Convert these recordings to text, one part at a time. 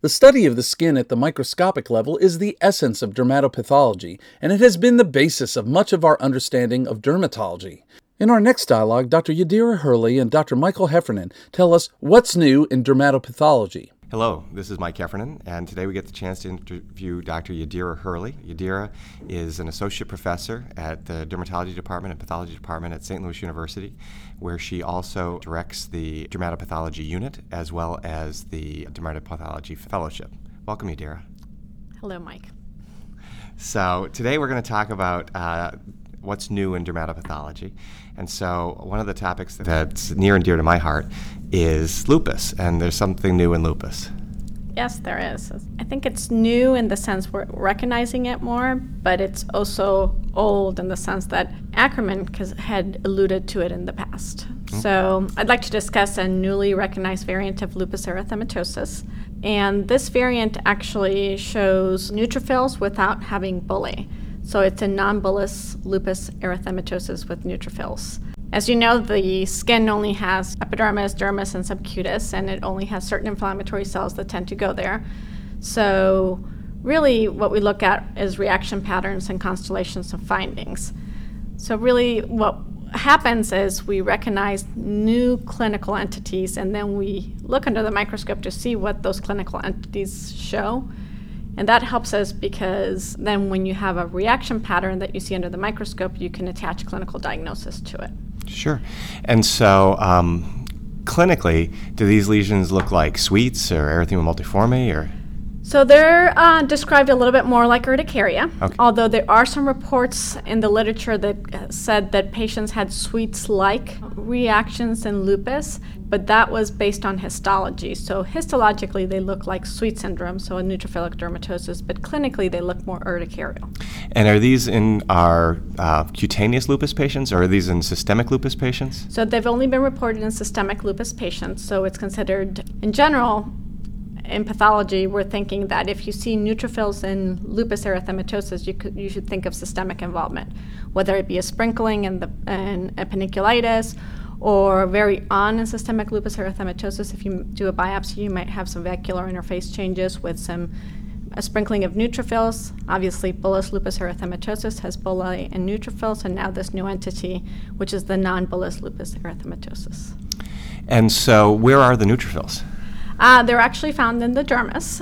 The study of the skin at the microscopic level is the essence of dermatopathology, and it has been the basis of much of our understanding of dermatology. In our next dialogue, Dr. Yadira Hurley and Dr. Michael Heffernan tell us what's new in dermatopathology. Hello, this is Mike Heffernan, and today we get the chance to interview Dr. Yadira Hurley. Yadira is an associate professor at the Dermatology Department and Pathology Department at St. Louis University, where she also directs the Dermatopathology Unit as well as the Dermatopathology Fellowship. Welcome, Yadira. Hello, Mike. So today we're going to talk about what's new in dermatopathology. And so one of the topics that's near and dear to my heart is lupus, and there's something new in lupus. Yes, there is. I think it's new in the sense we're recognizing it more, but it's also old in the sense that Ackerman had alluded to it in the past. So I'd like to discuss a newly recognized variant of lupus erythematosus. And this variant actually shows neutrophils without having bullae. So it's a non-bullous lupus erythematosus with neutrophils. As you know, the skin only has epidermis, dermis, and subcutis, and it only has certain inflammatory cells that tend to go there. So really what we look at is reaction patterns and constellations of findings. So really what happens is we recognize new clinical entities, and then we look under the microscope to see what those clinical entities show. And that helps us because then when you have a reaction pattern that you see under the microscope, you can attach clinical diagnosis to it. Sure. And so clinically, do these lesions look like sweets or erythema multiforme or? So they're described a little bit more like urticaria, okay. Although there are some reports in the literature that said that patients had sweets-like reactions in lupus, but that was based on histology. So histologically, they look like sweet syndrome, so a neutrophilic dermatosis, but clinically, they look more urticarial. And are these in our cutaneous lupus patients, or are these in systemic lupus patients? So they've only been reported in systemic lupus patients, so it's considered, in general, in pathology, we're thinking that if you see neutrophils in lupus erythematosus, you should think of systemic involvement, whether it be a sprinkling in a paniculitis, or very on in systemic lupus erythematosus. If you do a biopsy, you might have some vacuolar interface changes with a sprinkling of neutrophils. Obviously, bullous lupus erythematosus has bullae and neutrophils, and now this new entity, which is the non-bullous lupus erythematosus. And so where are the neutrophils? They're actually found in the dermis,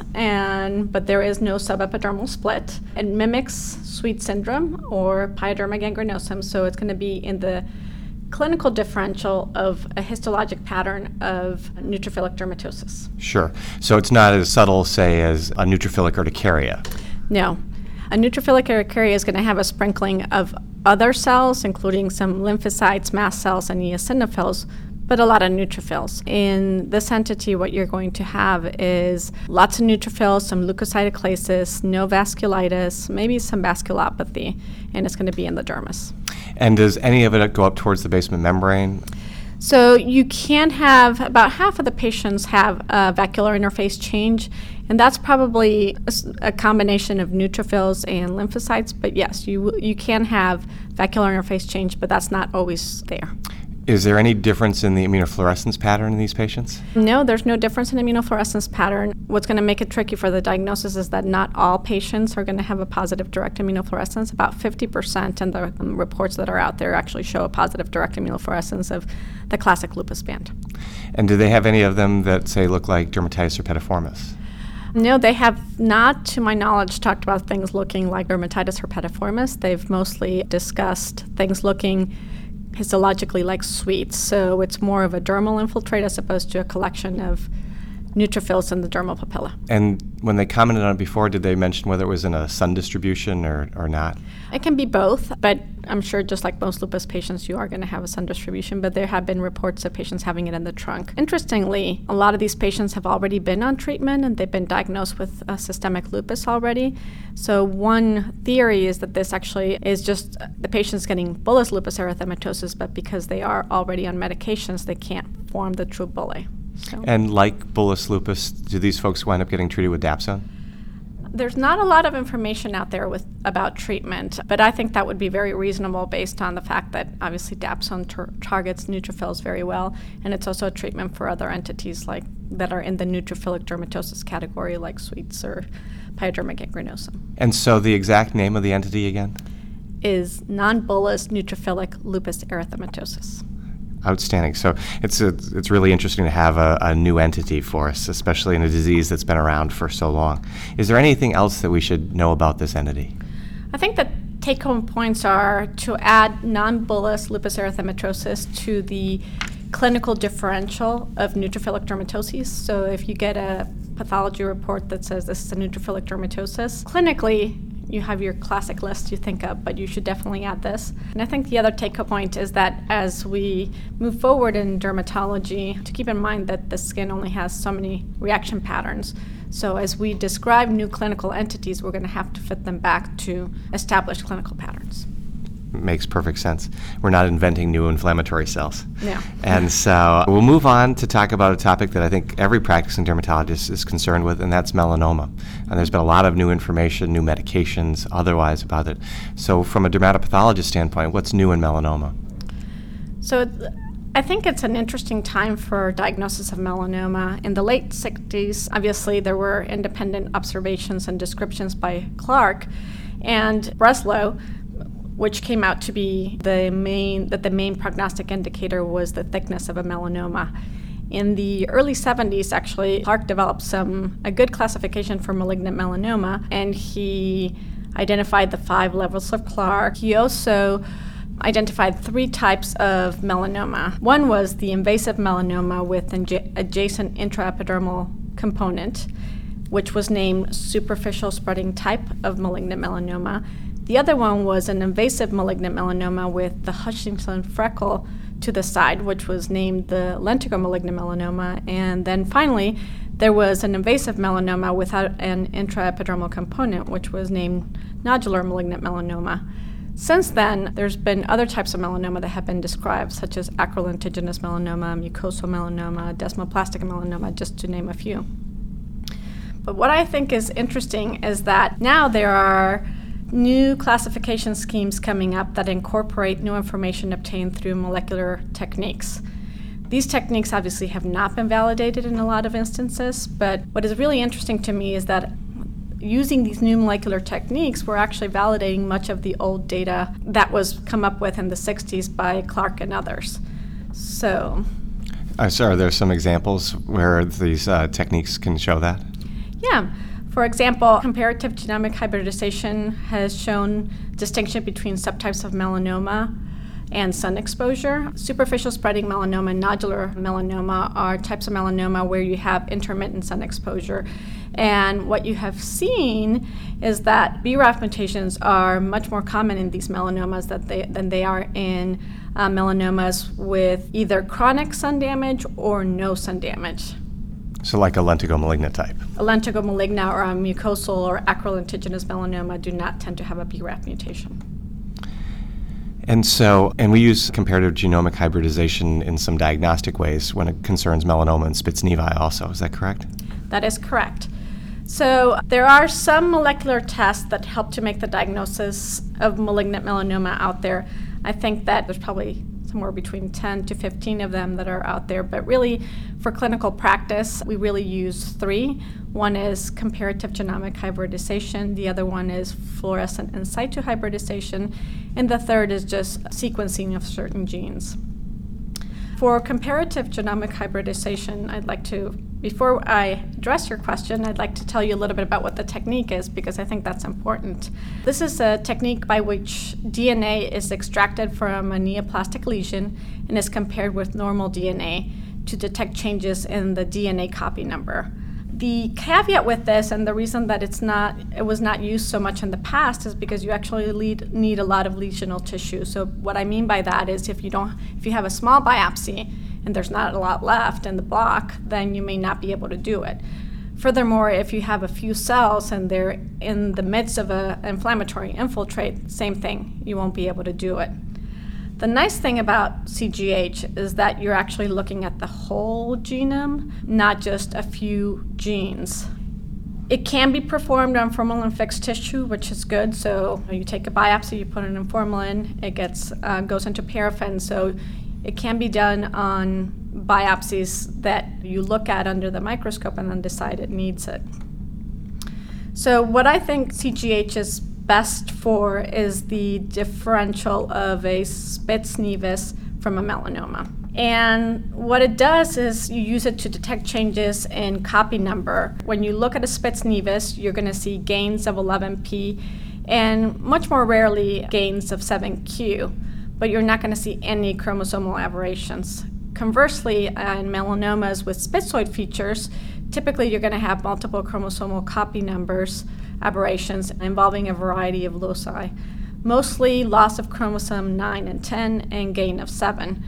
but there is no subepidermal split. It mimics sweet syndrome or pyoderma gangrenosum, so it's going to be in the clinical differential of a histologic pattern of neutrophilic dermatosis. Sure. So it's not as subtle, say, as a neutrophilic urticaria? No. A neutrophilic urticaria is going to have a sprinkling of other cells, including some lymphocytes, mast cells, and eosinophils, but a lot of neutrophils. In this entity, what you're going to have is lots of neutrophils, some leukocytoclasis, no vasculitis, maybe some vasculopathy, and it's going to be in the dermis. And does any of it go up towards the basement membrane? So you can have, about half of the patients have a vacuolar interface change, and that's probably a combination of neutrophils and lymphocytes, but yes, you can have vacuolar interface change, but that's not always there. Is there any difference in the immunofluorescence pattern in these patients? No, there's no difference in immunofluorescence pattern. What's going to make it tricky for the diagnosis is that not all patients are going to have a positive direct immunofluorescence. About 50% in the reports that are out there actually show a positive direct immunofluorescence of the classic lupus band. And do they have any of them that, say, look like dermatitis herpetiformis? No, they have not, to my knowledge, talked about things looking like dermatitis herpetiformis. They've mostly discussed things looking histologically like sweets, so it's more of a dermal infiltrate as opposed to a collection of neutrophils in the dermal papilla. And when they commented on it before, did they mention whether it was in a sun distribution or not? It can be both, but I'm sure just like most lupus patients, you are going to have a sun distribution, but there have been reports of patients having it in the trunk. Interestingly, a lot of these patients have already been on treatment and they've been diagnosed with systemic lupus already. So one theory is that this actually is just the patient's getting bullous lupus erythematosus, but because they are already on medications, they can't form the true bullae. So. And like bullous lupus, do these folks wind up getting treated with dapsone? There's not a lot of information out there about treatment, but I think that would be very reasonable based on the fact that obviously dapsone targets neutrophils very well, and it's also a treatment for other entities that are in the neutrophilic dermatosis category, like Sweets or pyoderma gangrenosum. And so the exact name of the entity again? Is non-bullous neutrophilic lupus erythematosus. Outstanding. So it's really interesting to have a new entity for us, especially in a disease that's been around for so long. Is there anything else that we should know about this entity? I think the take-home points are to add non-bullous lupus erythematosus to the clinical differential of neutrophilic dermatoses. So if you get a pathology report that says this is a neutrophilic dermatosis, clinically, you have your classic list you think of, but you should definitely add this. And I think the other take-home point is that as we move forward in dermatology, to keep in mind that the skin only has so many reaction patterns. So as we describe new clinical entities, we're going to have to fit them back to established clinical patterns. Makes perfect sense. We're not inventing new inflammatory cells. Yeah. And so we'll move on to talk about a topic that I think every practicing dermatologist is concerned with, and that's melanoma. And there's been a lot of new information, new medications, otherwise about it. So from a dermatopathologist standpoint, what's new in melanoma? So I think it's an interesting time for diagnosis of melanoma. In the late 60s, obviously there were independent observations and descriptions by Clark and Breslow, which came out to be the main prognostic indicator was the thickness of a melanoma. In the early 70s, actually, Clark developed a good classification for malignant melanoma, and he identified the 5 levels of Clark. He also identified 3 types of melanoma. One was the invasive melanoma with adjacent intraepidermal component, which was named superficial spreading type of malignant melanoma. The other one was an invasive malignant melanoma with the Hutchinson freckle to the side, which was named the lentigo malignant melanoma. And then finally, there was an invasive melanoma without an intraepidermal component, which was named nodular malignant melanoma. Since then, there's been other types of melanoma that have been described, such as acrolentigenous melanoma, mucosal melanoma, desmoplastic melanoma, just to name a few. But what I think is interesting is that now there are new classification schemes coming up that incorporate new information obtained through molecular techniques. These techniques obviously have not been validated in a lot of instances, but what is really interesting to me is that using these new molecular techniques, we're actually validating much of the old data that was come up with in the 60s by Clark and others. So are there some examples where these techniques can show that? Yeah. For example, comparative genomic hybridization has shown distinction between subtypes of melanoma and sun exposure. Superficial spreading melanoma and nodular melanoma are types of melanoma where you have intermittent sun exposure. And what you have seen is that BRAF mutations are much more common in these melanomas than they are in melanomas with either chronic sun damage or no sun damage. So like a lentigo malignant type. A lentigo malignant or a mucosal or acrolentigenous melanoma do not tend to have a BRAF mutation. And we use comparative genomic hybridization in some diagnostic ways when it concerns melanoma and Spitz-Nevi also. Is that correct? That is correct. So there are some molecular tests that help to make the diagnosis of malignant melanoma out there. I think that there's probably somewhere between 10 to 15 of them that are out there. But really, for clinical practice, we really use 3. One is comparative genomic hybridization. The other one is fluorescent in situ hybridization. And the third is just sequencing of certain genes. For comparative genomic hybridization, before I address your question, I'd like to tell you a little bit about what the technique is, because I think that's important. This is a technique by which DNA is extracted from a neoplastic lesion and is compared with normal DNA to detect changes in the DNA copy number. The caveat with this, and the reason that it was not used so much in the past, is because you actually need a lot of lesional tissue. So what I mean by that is if you have a small biopsy and there's not a lot left in the block, then you may not be able to do it. Furthermore, if you have a few cells and they're in the midst of an inflammatory infiltrate, same thing, you won't be able to do it. The nice thing about CGH is that you're actually looking at the whole genome, not just a few genes. It can be performed on formalin-fixed tissue, which is good. So you take a biopsy, you put it in formalin, it goes into paraffin. So it can be done on biopsies that you look at under the microscope and then decide it needs it. So what I think CGH is best for is the differential of a Spitz-Nevis from a melanoma. And what it does is you use it to detect changes in copy number. When you look at a Spitz-Nevis, you're going to see gains of 11p and much more rarely gains of 7q, but you're not going to see any chromosomal aberrations. Conversely, in melanomas with spitzoid features, typically you're going to have multiple chromosomal copy numbers aberrations involving a variety of loci, mostly loss of chromosome 9 and 10 and gain of 7.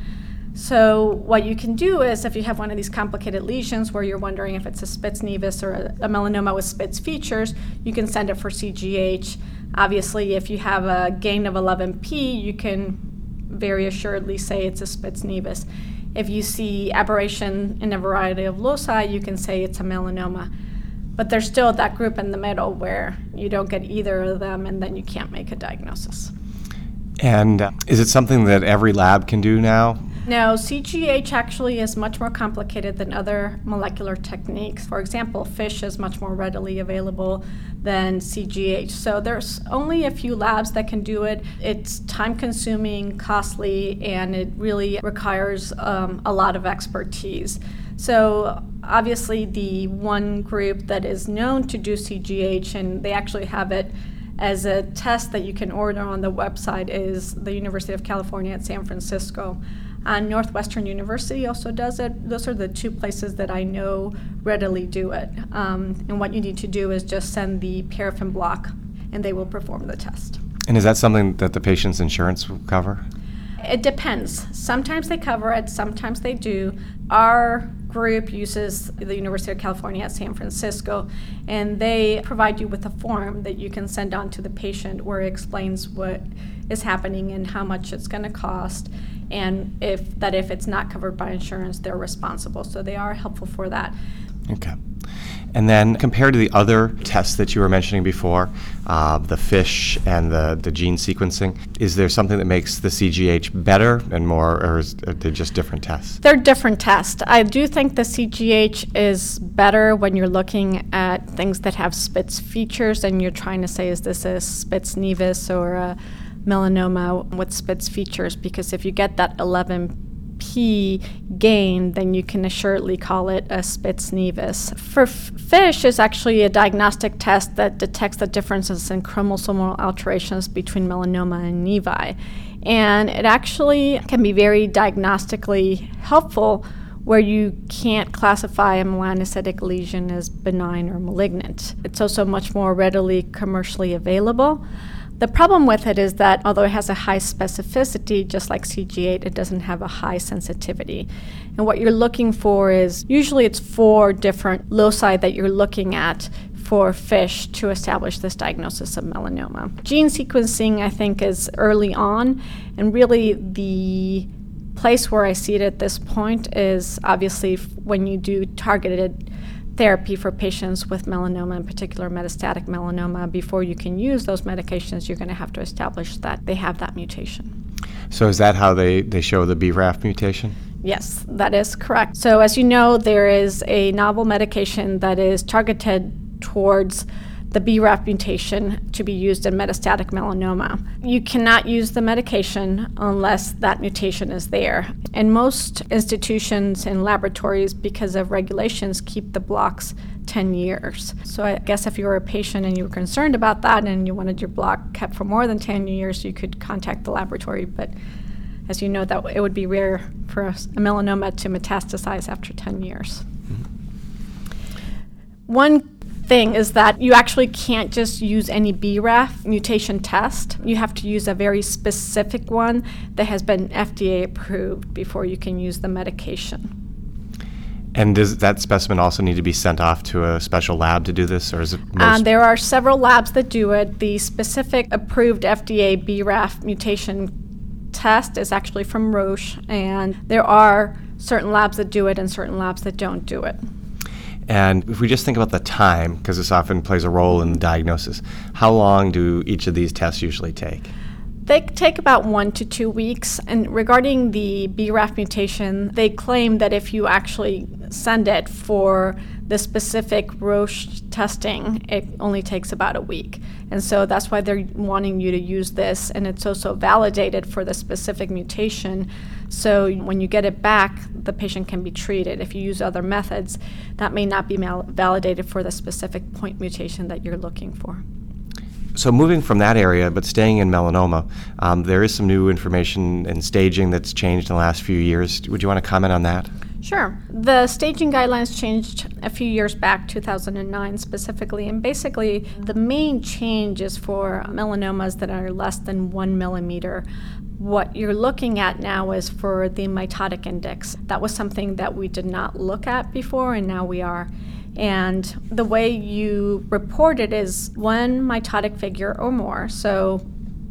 So what you can do is, if you have one of these complicated lesions where you're wondering if it's a Spitz-Nevis or a melanoma with Spitz features, you can send it for CGH. Obviously, if you have a gain of 11p, you can very assuredly say it's a Spitz-Nevis. If you see aberration in a variety of loci, you can say it's a melanoma. But there's still that group in the middle where you don't get either of them, and then you can't make a diagnosis. And is it something that every lab can do now? No, CGH actually is much more complicated than other molecular techniques. For example, FISH is much more readily available than CGH. So there's only a few labs that can do it. It's time-consuming, costly, and it really requires a lot of expertise. So obviously the one group that is known to do CGH, and they actually have it as a test that you can order on the website, is the University of California at San Francisco. Northwestern University also does it. Those are the two places that I know readily do it. And what you need to do is just send the paraffin block, and they will perform the test. And is that something that the patient's insurance will cover? It depends. Sometimes they cover it, sometimes they do. Our group uses the University of California at San Francisco, and they provide you with a form that you can send on to the patient where it explains what is happening and how much it's going to cost, and if it's not covered by insurance, they're responsible. So they are helpful for that. Okay. And then compared to the other tests that you were mentioning before, the FISH and the gene sequencing, is there something that makes the CGH better and more, or are they just different tests? They're different tests. I do think the CGH is better when you're looking at things that have Spitz features and you're trying to say, is this a Spitz-Nevis or a melanoma with Spitz features? Because if you get that 11p gain, then you can assuredly call it a Spitz-Nevis. For FISH is actually a diagnostic test that detects the differences in chromosomal alterations between melanoma and nevi. And it actually can be very diagnostically helpful where you can't classify a melanocytic lesion as benign or malignant. It's also much more readily commercially available. The problem with it is that although it has a high specificity, just like CG8, it doesn't have a high sensitivity. And what you're looking for is, usually it's 4 different loci that you're looking at for FISH to establish this diagnosis of melanoma. Gene sequencing, I think, is early on, and really the place where I see it at this point is obviously when you do targeted therapy for patients with melanoma, in particular metastatic melanoma. Before you can use those medications, you're going to have to establish that they have that mutation. So is that how they show the BRAF mutation? Yes, that is correct. So as you know, there is a novel medication that is targeted towards the BRAF mutation to be used in metastatic melanoma. You cannot use the medication unless that mutation is there. And most institutions and laboratories, because of regulations, keep the blocks 10 years. So I guess if you were a patient and you were concerned about that and you wanted your block kept for more than 10 years, you could contact the laboratory. But as you know, that it would be rare for a melanoma to metastasize after 10 years. One thing is that you actually can't just use any BRAF mutation test. You have to use a very specific one that has been FDA approved before you can use the medication. And does that specimen also need to be sent off to a special lab to do this, or is it most? There are several labs that do it. The specific approved FDA BRAF mutation test is actually from Roche, and there are certain labs that do it and certain labs that don't do it. And if we just think about the time, because this often plays a role in the diagnosis, how long do each of these tests usually take? They take about 1 to 2 weeks. And regarding the BRAF mutation, they claim that if you actually send it for the specific Roche testing, it only takes about a week. And so that's why they're wanting you to use this, and it's also validated for the specific mutation. So when you get it back, the patient can be treated. If you use other methods, that may not be validated for the specific point mutation that you're looking for. So moving from that area, but staying in melanoma, there is some new information and staging that's changed in the last few years. Would you want to comment on that? Sure. The staging guidelines changed a few years back, 2009 specifically, and basically the main change is for melanomas that are less than 1 millimeter. What you're looking at now is for the mitotic index. That was something that we did not look at before, and now we are. And the way you report it is 1 mitotic figure or more. So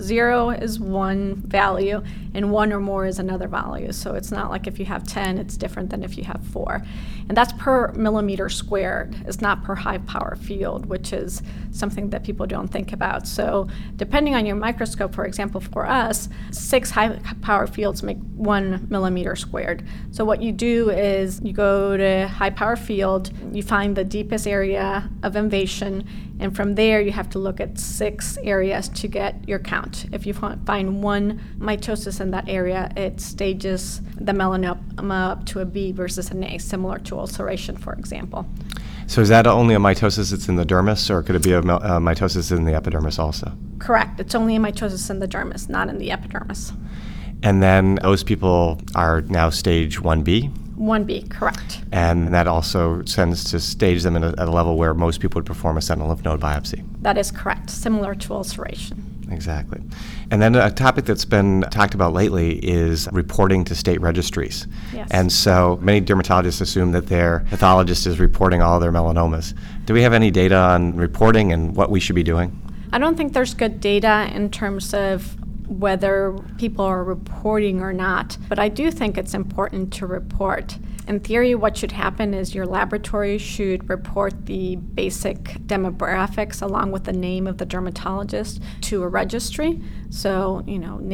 0 is one value, and 1 or more is another value. So it's not like if you have 10, it's different than if you have 4. And that's per millimeter squared. It's not per high power field, which is something that people don't think about. So depending on your microscope, for example, for us, 6 high power fields make 1 millimeter squared. So what you do is you go to high power field, you find the deepest area of invasion, and from there you have to look at 6 areas to get your count. If you find 1 mitosis in that area, it stages the melanoma up to a B versus an A, similar to ulceration, for example. So is that only a mitosis that's in the dermis, or could it be a mitosis in the epidermis also? Correct. It's only a mitosis in the dermis, not in the epidermis. And then those people are now stage 1B? 1B, correct. And that also tends to stage them at a level where most people would perform a sentinel lymph node biopsy. That is correct, similar to ulceration. Exactly. And then a topic that's been talked about lately is reporting to state registries. Yes. And so many dermatologists assume that their pathologist is reporting all their melanomas. Do we have any data on reporting and what we should be doing? I don't think there's good data in terms of whether people are reporting or not, but I do think it's important to report. In theory, what should happen is your laboratory should report the basic demographics along with the name of the dermatologist to a registry. So,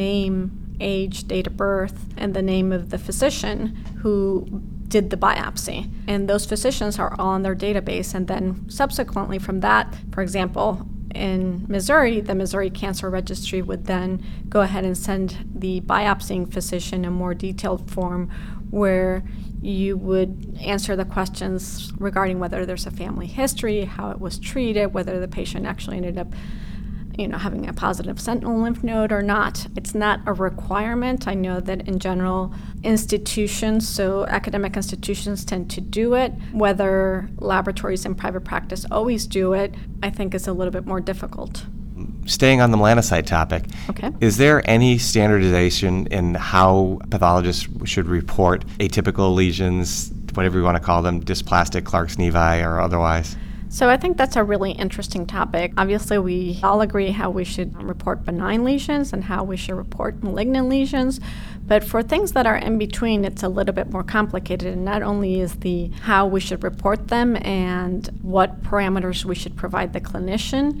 name, age, date of birth, and the name of the physician who did the biopsy. And those physicians are all in their database. And then subsequently from that, for example, in Missouri, the Missouri Cancer Registry would then go ahead and send the biopsying physician a more detailed form where you would answer the questions regarding whether there's a family history, how it was treated, whether the patient actually ended up having a positive sentinel lymph node or not. It's not a requirement. I know that in general, institutions, so academic institutions tend to do it. Whether laboratories in private practice always do it, I think is a little bit more difficult. Staying on the melanocyte topic, okay. Is there any standardization in how pathologists should report atypical lesions, whatever you want to call them, dysplastic, Clark's-Nevi, or otherwise? So I think that's a really interesting topic. Obviously, we all agree how we should report benign lesions and how we should report malignant lesions. But for things that are in between, it's a little bit more complicated. And not only is the how we should report them and what parameters we should provide the clinician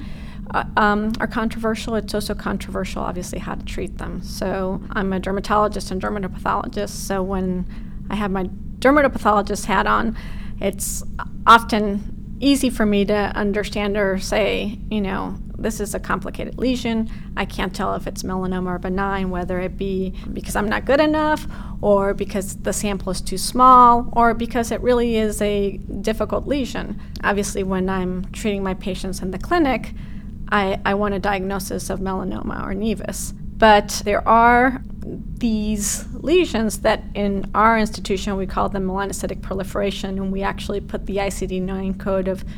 are controversial. It's also controversial, obviously, how to treat them. So I'm a dermatologist and dermatopathologist. So when I have my dermatopathologist hat on, it's often easy for me to understand or say, this is a complicated lesion. I can't tell if it's melanoma or benign, whether it be because I'm not good enough or because the sample is too small or because it really is a difficult lesion. Obviously, when I'm treating my patients in the clinic, I want a diagnosis of melanoma or nevus. But there are these lesions that in our institution we call them melanocytic proliferation, and we actually put the ICD-9 code of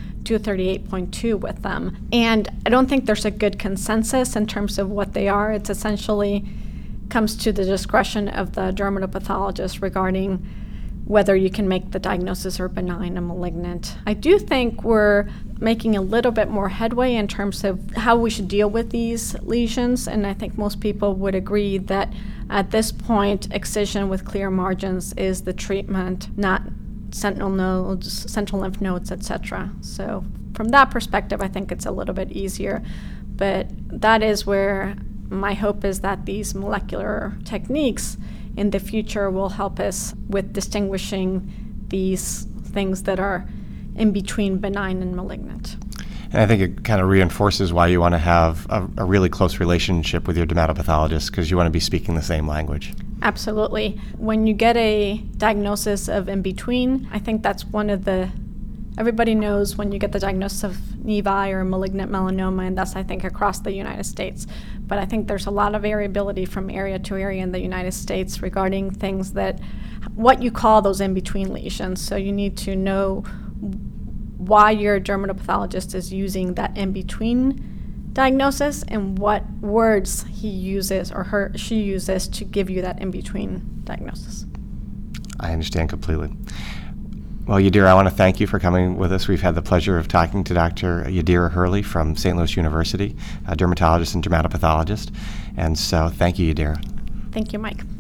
238.2 with them. And I don't think there's a good consensus in terms of what they are. It's essentially comes to the discretion of the dermatopathologist regarding whether you can make the diagnosis or benign or malignant. I do think we're making a little bit more headway in terms of how we should deal with these lesions, and I think most people would agree that at this point, excision with clear margins is the treatment, not sentinel nodes, central lymph nodes, etc. So from that perspective, I think it's a little bit easier. But that is where my hope is that these molecular techniques in the future will help us with distinguishing these things that are in between benign and malignant. And I think it kind of reinforces why you want to have a really close relationship with your dermatopathologist, because you want to be speaking the same language. Absolutely. When you get a diagnosis of in between, I think that's one of the, everybody knows when you get the diagnosis of nevi or malignant melanoma, and that's, I think, across the United States. But I think there's a lot of variability from area to area in the United States regarding things that, what you call those in-between lesions. So you need to know why your dermatopathologist is using that in-between diagnosis and what words he uses or she uses to give you that in-between diagnosis. I understand completely. Well, Yadira, I want to thank you for coming with us. We've had the pleasure of talking to Dr. Yadira Hurley from St. Louis University, a dermatologist and dermatopathologist. And so thank you, Yadira. Thank you, Mike.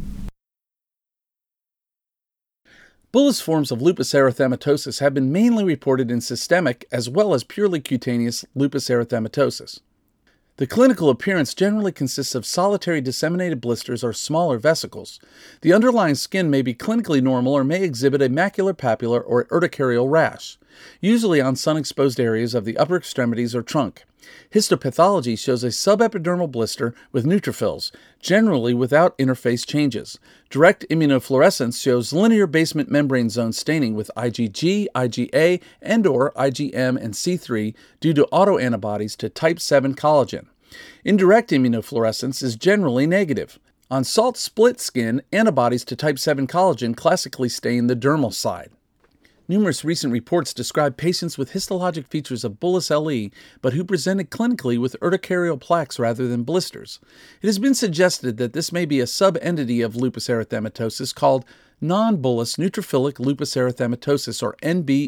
Bullous forms of lupus erythematosus have been mainly reported in systemic as well as purely cutaneous lupus erythematosus. The clinical appearance generally consists of solitary disseminated blisters or smaller vesicles. The underlying skin may be clinically normal or may exhibit a macular-papular or urticarial rash, usually on sun-exposed areas of the upper extremities or trunk. Histopathology shows a subepidermal blister with neutrophils, generally without interface changes. Direct immunofluorescence shows linear basement membrane zone staining with IgG, IgA, and/or IgM and C3 due to autoantibodies to type 7 collagen. Indirect immunofluorescence is generally negative. On salt-split skin, antibodies to type 7 collagen classically stain the dermal side. Numerous recent reports describe patients with histologic features of bullous LE, but who presented clinically with urticarial plaques rather than blisters. It has been suggested that this may be a sub-entity of lupus erythematosus called non-bullous neutrophilic lupus erythematosus, or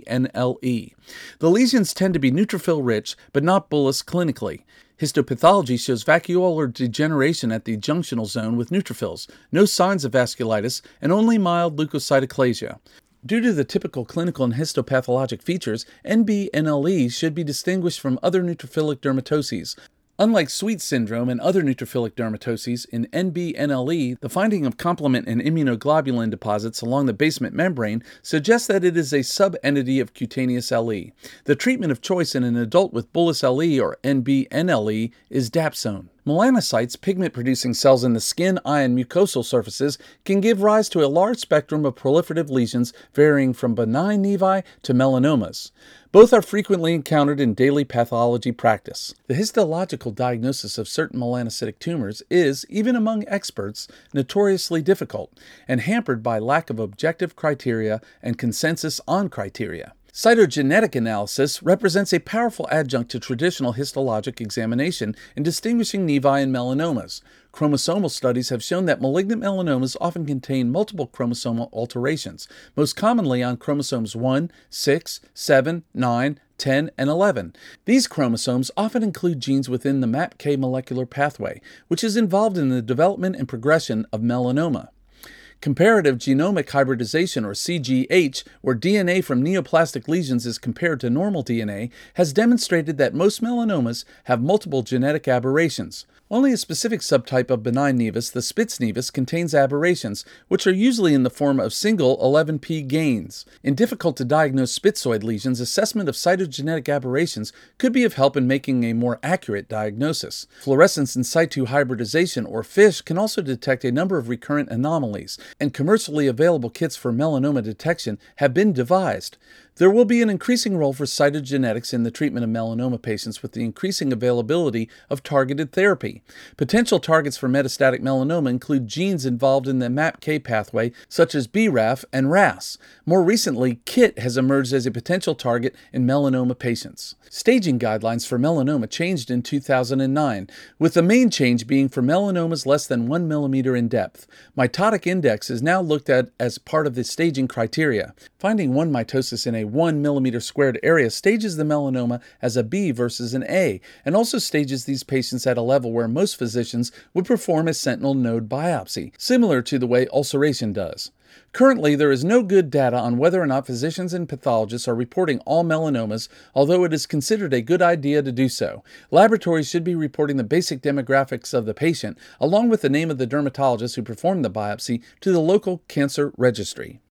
NBNLE. The lesions tend to be neutrophil-rich, but not bullous clinically. Histopathology shows vacuolar degeneration at the junctional zone with neutrophils, no signs of vasculitis, and only mild leukocytoclasia. Due to the typical clinical and histopathologic features, NBNLE should be distinguished from other neutrophilic dermatoses. Unlike Sweet syndrome and other neutrophilic dermatoses, in NBNLE, the finding of complement and immunoglobulin deposits along the basement membrane suggests that it is a sub-entity of cutaneous LE. The treatment of choice in an adult with bullous LE or NBNLE is dapsone. Melanocytes, pigment-producing cells in the skin, eye, and mucosal surfaces, can give rise to a large spectrum of proliferative lesions varying from benign nevi to melanomas. Both are frequently encountered in daily pathology practice. The histological diagnosis of certain melanocytic tumors is, even among experts, notoriously difficult and hampered by lack of objective criteria and consensus on criteria. Cytogenetic analysis represents a powerful adjunct to traditional histologic examination in distinguishing nevi and melanomas. Chromosomal studies have shown that malignant melanomas often contain multiple chromosomal alterations, most commonly on chromosomes 1, 6, 7, 9, 10, and 11. These chromosomes often include genes within the MAPK molecular pathway, which is involved in the development and progression of melanoma. Comparative genomic hybridization, or CGH, where DNA from neoplastic lesions is compared to normal DNA, has demonstrated that most melanomas have multiple genetic aberrations. Only a specific subtype of benign nevus, the Spitz nevus, contains aberrations, which are usually in the form of single 11p gains. In difficult-to-diagnose spitzoid lesions, assessment of cytogenetic aberrations could be of help in making a more accurate diagnosis. Fluorescence in situ hybridization, or FISH, can also detect a number of recurrent anomalies, and commercially available kits for melanoma detection have been devised. There will be an increasing role for cytogenetics in the treatment of melanoma patients with the increasing availability of targeted therapy. Potential targets for metastatic melanoma include genes involved in the MAPK pathway, such as BRAF and RAS. More recently, KIT has emerged as a potential target in melanoma patients. Staging guidelines for melanoma changed in 2009, with the main change being for melanomas less than 1 millimeter in depth. Mitotic index is now looked at as part of the staging criteria. Finding one mitosis in a 1 millimeter squared area stages the melanoma as a B versus an A, and also stages these patients at a level where most physicians would perform a sentinel node biopsy, similar to the way ulceration does. Currently, there is no good data on whether or not physicians and pathologists are reporting all melanomas, although it is considered a good idea to do so. Laboratories should be reporting the basic demographics of the patient, along with the name of the dermatologist who performed the biopsy, to the local cancer registry.